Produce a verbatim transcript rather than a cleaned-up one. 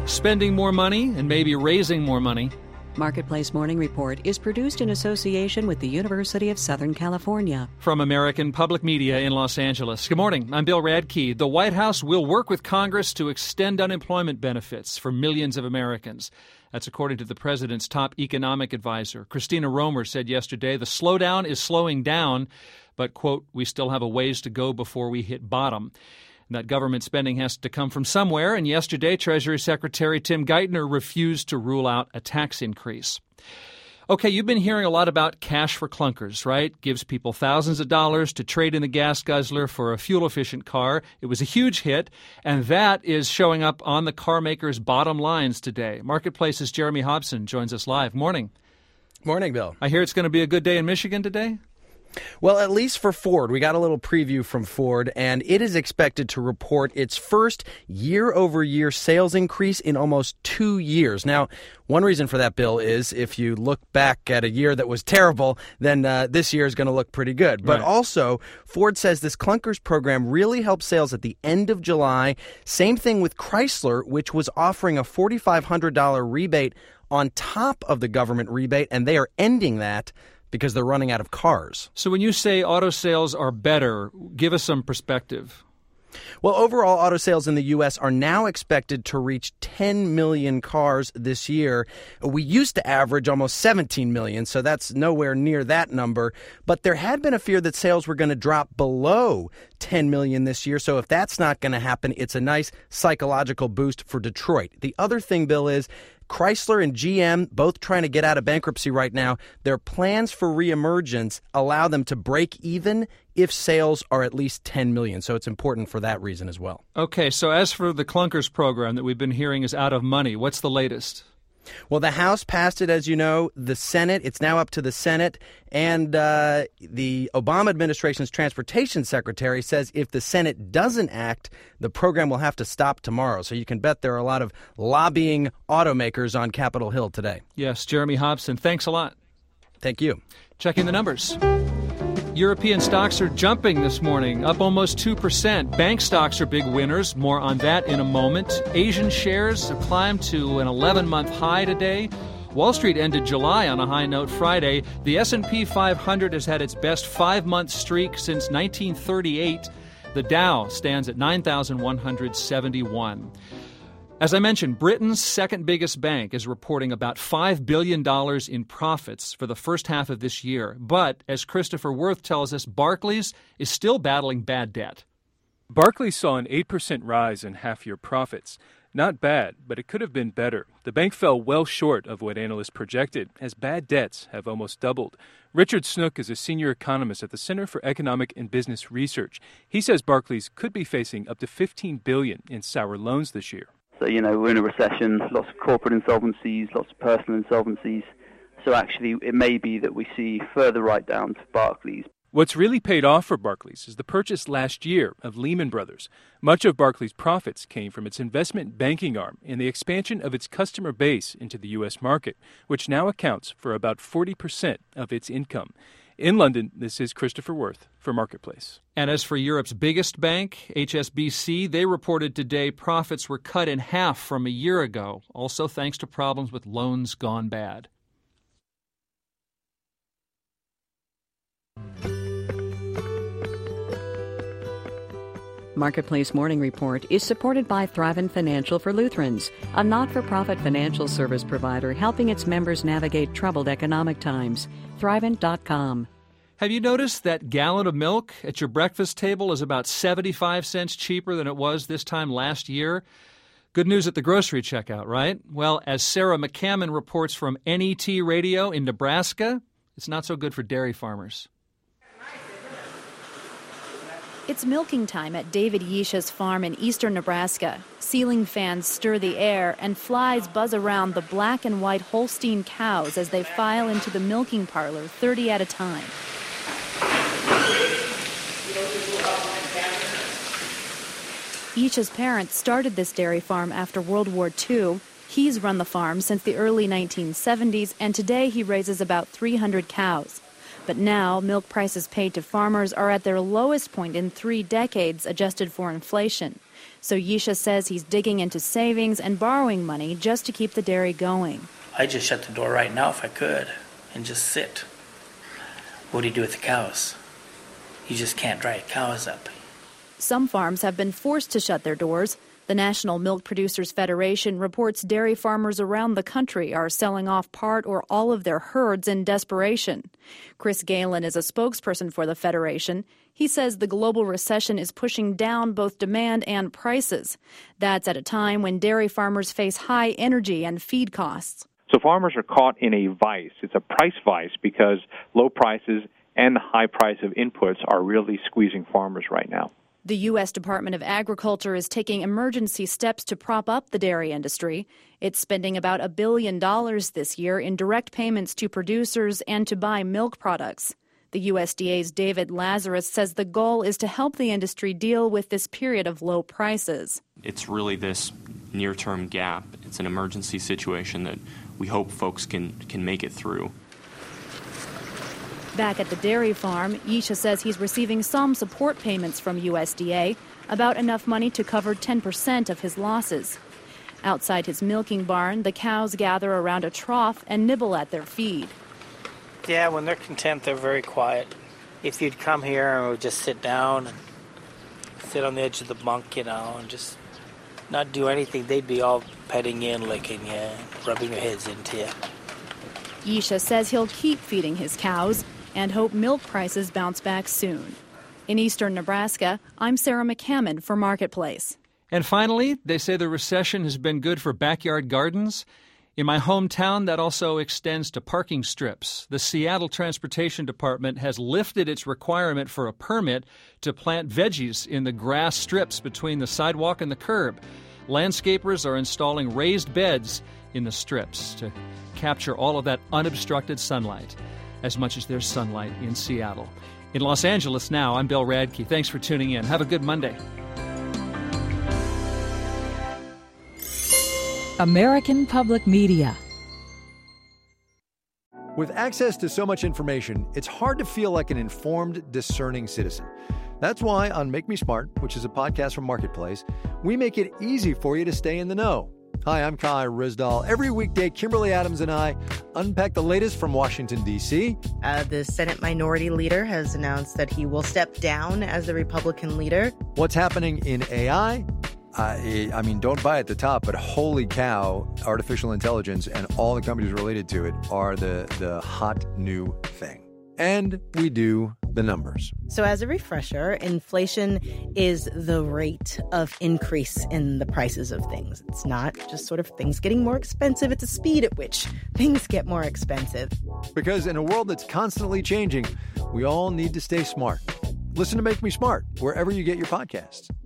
spending more money and maybe raising more money. Marketplace Morning Report is produced in association with the University of Southern California. From American Public Media in Los Angeles. Good morning. I'm Bill Radke. The White House will work with Congress to extend unemployment benefits for millions of Americans. That's according to the president's top economic advisor. Christina Romer said yesterday the slowdown is slowing down, but, quote, we still have a ways to go before we hit bottom. That government spending has to come from somewhere, and yesterday Treasury Secretary Tim Geithner refused to rule out a tax increase. Okay, you've been hearing a lot about cash for clunkers, right? Gives people thousands of dollars to trade in the gas guzzler for a fuel-efficient car. It was a huge hit, and that is showing up on the car makers' bottom lines today. Marketplace's Jeremy Hobson joins us live. Morning. Morning, Bill. I hear it's going to be a good day in Michigan today? Well, at least for Ford. We got a little preview from Ford, and it is expected to report its first year-over-year sales increase in almost two years. Now, one reason for that, Bill, is if you look back at a year that was terrible, then uh, this year is going to look pretty good. But Right. also, Ford says this clunkers program really helped sales at the end of July. Same thing with Chrysler, which was offering a four thousand five hundred dollars rebate on top of the government rebate, and they are ending that because they're running out of cars. So when you say auto sales are better, give us some perspective. Well, overall, auto sales in the U S are now expected to reach ten million cars this year. We used to average almost seventeen million, so that's nowhere near that number. But there had been a fear that sales were going to drop below ten million this year. So if that's not going to happen, it's a nice psychological boost for Detroit. The other thing, Bill, is Chrysler and G M, both trying to get out of bankruptcy right now, their plans for reemergence allow them to break even if sales are at least ten million. So it's important for that reason as well. Okay, so as for the clunkers program that we've been hearing is out of money, what's the latest? Well, the House passed it, as you know. The Senate, it's now up to the Senate. And uh, the Obama administration's transportation secretary says if the Senate doesn't act, the program will have to stop tomorrow. So you can bet there are a lot of lobbying automakers on Capitol Hill today. Yes, Jeremy Hobson, thanks a lot. Thank you. Checking the numbers. European stocks are jumping this morning, up almost two percent. Bank stocks are big winners. More on that in a moment. Asian shares have climbed to an eleven-month high today. Wall Street ended July on a high note Friday. The S and P five hundred has had its best five-month streak since nineteen thirty-eight. The Dow stands at nine thousand one hundred seventy-one. As I mentioned, Britain's second biggest bank is reporting about five billion dollars in profits for the first half of this year. But, as Christopher Worth tells us, Barclays is still battling bad debt. Barclays saw an eight percent rise in half-year profits. Not bad, but it could have been better. The bank fell well short of what analysts projected, as bad debts have almost doubled. Richard Snook is a senior economist at the Center for Economic and Business Research. He says Barclays could be facing up to fifteen billion dollars in sour loans this year. So, you know, we're in a recession, lots of corporate insolvencies, lots of personal insolvencies. So actually, it may be that we see further write-downs for Barclays. What's really paid off for Barclays is the purchase last year of Lehman Brothers. Much of Barclays' profits came from its investment banking arm and the expansion of its customer base into the U S market, which now accounts for about forty percent of its income. In London, this is Christopher Worth for Marketplace. And as for Europe's biggest bank, H S B C, they reported today profits were cut in half from a year ago, also thanks to problems with loans gone bad. Marketplace Morning Report is supported by Thrivent Financial for Lutherans, a not-for-profit financial service provider helping its members navigate troubled economic times. Thrivent dot com. Have you noticed that gallon of milk at your breakfast table is about seventy-five cents cheaper than it was this time last year? Good news at the grocery checkout, right? Well, as Sarah McCammon reports from N E T Radio in Nebraska, it's not so good for dairy farmers. It's milking time at David Yesha's farm in eastern Nebraska. Ceiling fans stir the air and flies buzz around the black and white Holstein cows as they file into the milking parlor, thirty at a time. Yesha's parents started this dairy farm after World War Two. He's run the farm since the early nineteen seventies, and today he raises about three hundred cows. But now, milk prices paid to farmers are at their lowest point in three decades, adjusted for inflation. So Yisha says he's digging into savings and borrowing money just to keep the dairy going. I just shut the door right now if I could and just sit. What do you do with the cows? You just can't dry cows up. Some farms have been forced to shut their doors. The National Milk Producers Federation reports dairy farmers around the country are selling off part or all of their herds in desperation. Chris Galen is a spokesperson for the federation. He says the global recession is pushing down both demand and prices. That's at a time when dairy farmers face high energy and feed costs. So farmers are caught in a vice. It's a price vice because low prices and the high price of inputs are really squeezing farmers right now. The U S Department of Agriculture is taking emergency steps to prop up the dairy industry. It's spending about a billion dollars this year in direct payments to producers and to buy milk products. The U S D A's David Lazarus says the goal is to help the industry deal with this period of low prices. It's really this near-term gap. It's an emergency situation that we hope folks can, can make it through. Back at the dairy farm, Yisha says he's receiving some support payments from U S D A, about enough money to cover ten percent of his losses. Outside his milking barn, the cows gather around a trough and nibble at their feed. Yeah, when they're content, they're very quiet. If you'd come here and would just sit down and sit on the edge of the bunk, you know, and just not do anything, they'd be all petting you and licking you, rubbing their heads into you. Yisha says he'll keep feeding his cows and hope milk prices bounce back soon. In eastern Nebraska, I'm Sarah McCammon for Marketplace. And finally, they say the recession has been good for backyard gardens. In my hometown, that also extends to parking strips. The Seattle Transportation Department has lifted its requirement for a permit to plant veggies in the grass strips between the sidewalk and the curb. Landscapers are installing raised beds in the strips to capture all of that unobstructed sunlight, as much as there's sunlight in Seattle. In Los Angeles now, I'm Bill Radke. Thanks for tuning in. Have a good Monday. American Public Media. With access to so much information, it's hard to feel like an informed, discerning citizen. That's why on Make Me Smart, which is a podcast from Marketplace, we make it easy for you to stay in the know. Hi, I'm Kai Rizdal. Every weekday, Kimberly Adams and I unpack the latest from Washington, D C Uh, the Senate Minority Leader has announced that he will step down as the Republican leader. What's happening in A I? Uh, I mean, don't buy at the top, but holy cow, artificial intelligence and all the companies related to it are the, the hot new thing. And we do the numbers. So as a refresher, inflation is the rate of increase in the prices of things. It's not just sort of things getting more expensive. It's the speed at which things get more expensive. Because in a world that's constantly changing, we all need to stay smart. Listen to Make Me Smart wherever you get your podcasts.